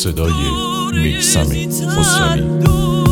صدای میثم خسروی.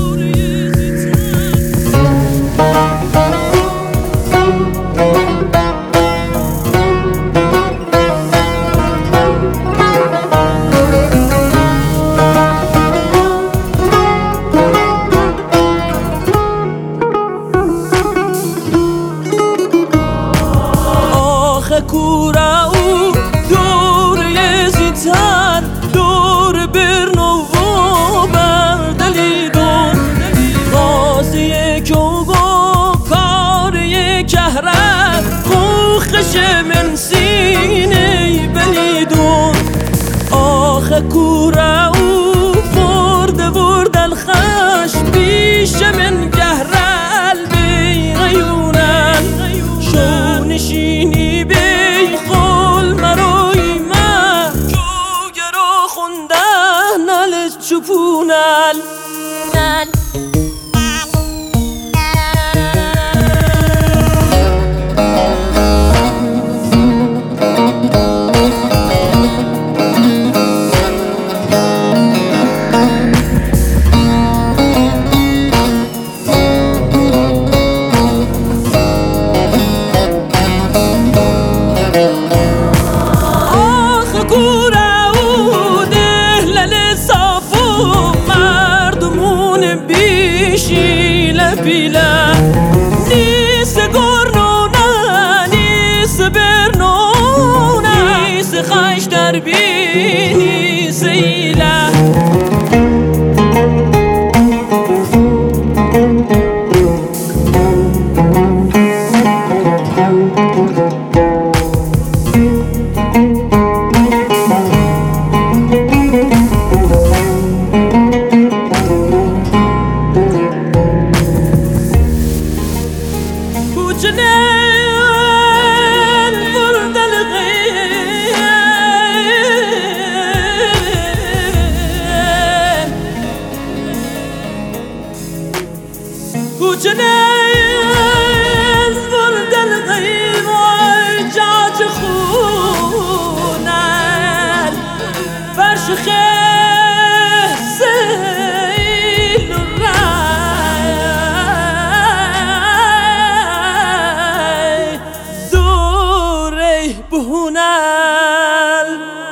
کورا او دور یزیدن دور برنو و بردلیدون بازی کوگو کاری کهره خوخش من سینه بلیدون آخ کورا او ورد الخش بیش من گهره البی غیونن شو نشینی چپونال بیلا نیس گرنونه نیس برنونه نیس خش در بی نیس ایله جنين ورد الغيم وجات خونال فرش خيل الراي دوري بهونال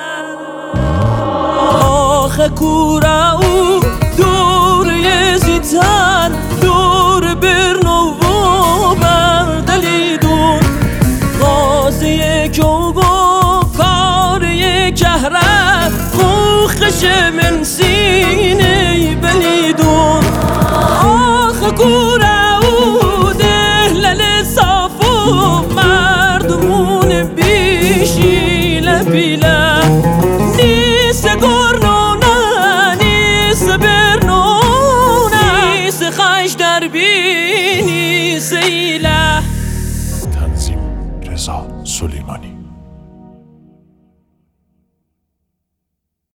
آخ كورا دور يزيدان دور برنو و بردلیدون غازی کوگو کاری کهره خوخش من سینه بلیدون آخ کورا او دهلل صافو مردمون بیشی لبیله نیس گرنونه نیس برنونه نیس خش در بینی سیله. تنظیم رضا سلیمانی.